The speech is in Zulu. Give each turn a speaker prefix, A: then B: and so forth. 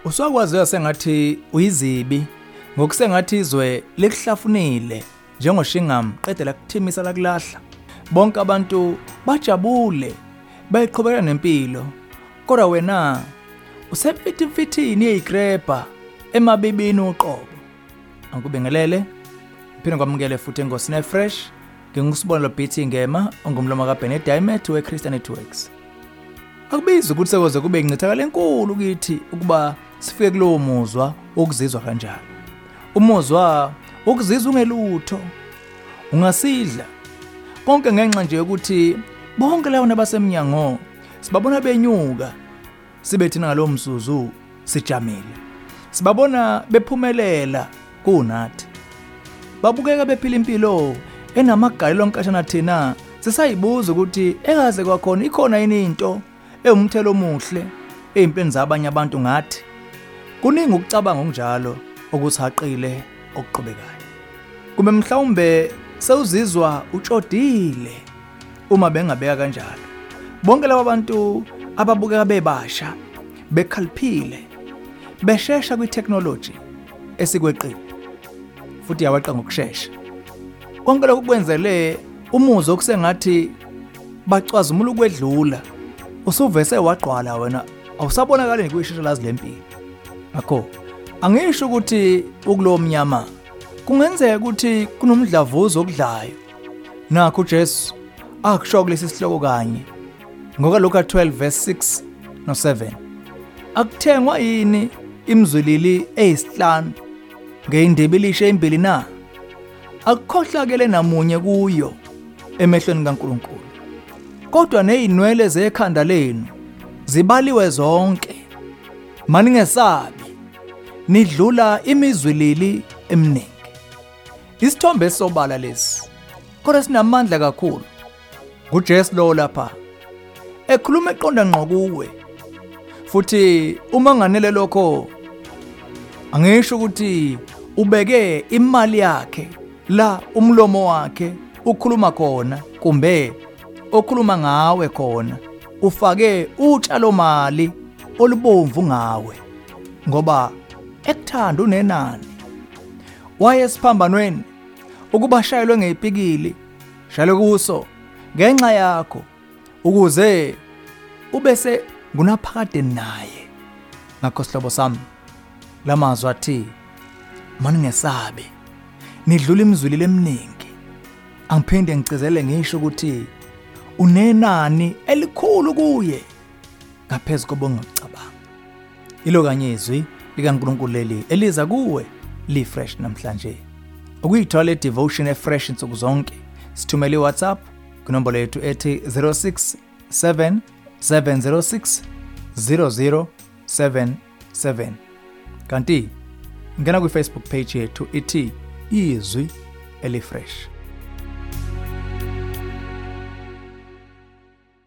A: Uswakwaziwa sengathi uyizibi ngokusengathi izwe lekuhlafunile njengoshingam qede lakuthimisa lakulahla. Bonke abantu bajabule bayiqhubeka nempilo. Kodwa wena usephitifithini yeyigreba emabibini uqobo. Angikubingelele phinde kwamukele futhi engosini fresh ngingusibonelo beating ngema ongumlomo kaBenny Diamond weChristian Networks. Akubizi ukuthi sekuze kube incithakala enkulu kithi ukuba sifike kulowo muzwa okuzizwa kanjalo. Umuzwa okuzizwa ungelutho, ungasidla konke ngenxa nje ukuthi bonke labo nabasemnyango sibabona benyuka, sibe thina ngalo mzuzu sijamile. Sibabona bephumelela kunathi. Babukeka bephila impilo enamagalelo onkashana thina sisayibuza ukuthi ekaze kwakhona ikhona yini into ewumthelo omuhle empilweni zabanye abantu ngathi. Kuningi ukucabanga onjalo okuthaqile okuqhubekayo. Kube mhlawumbe sewuzizwa utshotile uma bengabeka kanjalo. Bonke labo bantu ababukeka bebasha, bekhaliphile, beshesha kwi-technology esikweqile futhi yaweqa ngokusheshsha. Konke lokhu kwenzele umuzwa okusengathi bacwazumula ukwedlula. Usuvese waqhwala wena awusabonakala kuyishesha lazi lempilo. Ngakho angisho ukuthi ukulo mnyama kungenzeka ukuthi kunomdlavuzo okudlayo. Nakho uJesu akusho kulesi sihloko kanye ngoba Luka 12 verse 6 no 7. Akuthengwa yini imzulili eyisihlanu ngeindibilishe embili na? Akukhohlakele namunye kuyo emehlweni kaNkulunkulu. Kodwa nezinwele zekhanda lenu zibaliwe zonke. Maningesabi, nidlula imizwilili eminingi. Isithombe sobala lesi kodwa sinamandla kakhulu. nguJesu lo lapha ekhuluma eqonda ngqo kuwe. Futhi uma nganele lokho angisho ukuthi ubeke imali yakhe la umlomo wakhe ukhuluma khona kumbe okhuluma ngawe khona. Ufake utshalo mali olubomvu ngawe ngoba ekuthanda unenani. Wayesiphambanweni ukuba shayelwe ngezipikili shayelwe kuso ngenxa yakho ukuze ubese ngunaphakade naye. Ngakho sihlobo sami lamazwi athi maningesabe, nidlula imizwilili eminingi. Angiphinde ngicizele ngisho ukuthi unenani elikhulu kuye ngaphezulu kobongacabanga. Ilo kanye izwi likaNkulunkulu leli eliza kuwe li fresh namhlanje. Ukuyithola devotion efresh insuku zonke sithumele WhatsApp kunombolo yethu ethi 0677060077. Kanti ngena ku Facebook page yethu ithi izwi elifresh.